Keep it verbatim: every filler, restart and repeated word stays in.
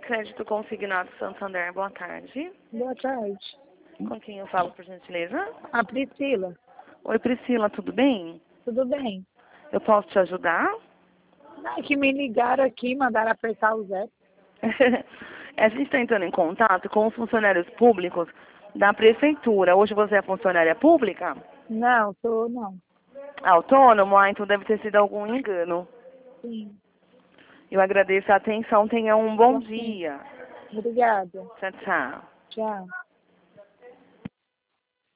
Crédito Consignado Santander, boa tarde. Boa tarde. Com quem eu falo, por gentileza? A Priscila. Oi, Priscila, tudo bem? Tudo bem? Eu posso te ajudar? É que me ligaram aqui, mandaram apertar o zero. A gente está entrando em contato com os funcionários públicos da prefeitura. Hoje você é funcionária pública? Não, sou não. Autônomo? Ah, então deve ter sido algum engano. Sim. Eu agradeço a atenção. Tenha um bom Sim. dia. Obrigada. Tchau, tchau. Tchau.